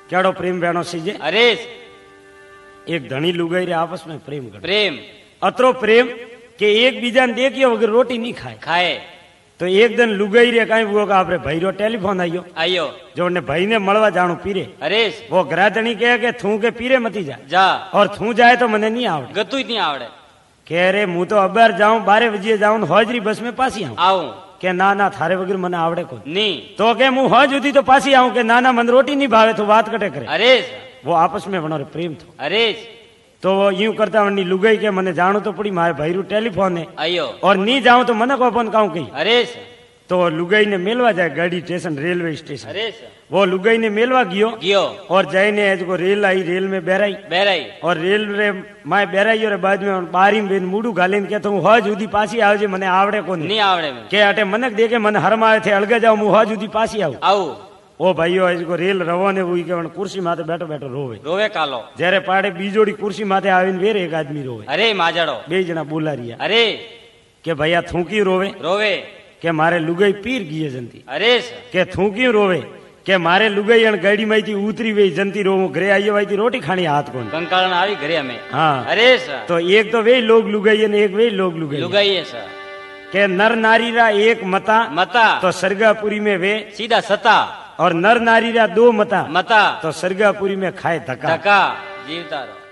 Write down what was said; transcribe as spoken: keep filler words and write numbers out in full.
केड़ो प्रेम बहनो सीजे अरे एक धनी लुगाई रे आपस में प्रेम कर प्रेम अतरो प्रेम के एक बीजा ने देखियो वगैरह रोटी नहीं खाए खाए तो एक दिन लुगाई रे कहीं वो आपरे भाई रो टेलीफोन आयो आयो जो ने भाई ने मलवा जाणू पीरे अरे वो ग्राधणी कहे के थू के पीरे मती जा जा और थू जाए तो मने नहीं आवड़े गतु ही नहीं आवड़े कह रे मु तो अबार जाऊं बारह बजे जाऊं हाजरी बस में पासी आऊं आऊं के ना ना थारे वगैरह मने आवड़े को नहीं तो के मु हज उदी तो पासी आऊं के ना ना मन रोटी नहीं भावे तो बात कटे करे अरे वो आपस में बनो रे प्रेम थो अरे तो वो यूं करता वनी लुगाई के मने जाणू तो पड़ी मारे भाई रू टेलीफोन है आयो और नहीं जाऊं तो मने को अपन कहूं कही अरे तो लुगाई ने मेलवा जाए गाड़ी स्टेशन रेलवे स्टेशन अरे वो लुगाई ने मेलवा गयो गियो और जाइने को रेल आई रेल में बेराई बेराई और रेल रे माए बेराई और बाद में बारी में मुडू गालीन के तो हूं हज उदी पासी आवजे मने आवड़े कोनी नहीं आवड़े में के अटे मनक देखे मन हरमाए थे अलगे जाओ मु हज उदी पासी आऊ आऊ ओ भाईओ इसको रेल रवाने हुई के कुर्सी माथे बैठो बैठो रोवे रोवे कालो जरे पाड़े बीजोड़ी कुर्सी माथे आवीने वेर एक आदमी रोवे अरे माजड़ो बे जना बोला रिया अरे के भैया थूकी रोवे रोवे के मारे लुगाई पीर गई जंती अरे के थूकी रोवे के मारे लुगाई अण गाड़ी में थी उतरी वे जंती रो घरे आई हुई थी रोटी खानी हाथ कोन कंकालन आई घरे हमें हाँ अरे सर तो एक तो वे लोग लुगाई ने एक वे लोग लुगाई लुगाई है सर के नर नारी रा एक मता मता तो सरगापुरी में वे सीधा सता और नर नारी रा दो मता मता तो सरगापुरी में खाए धक्का धक्का जीवता रहो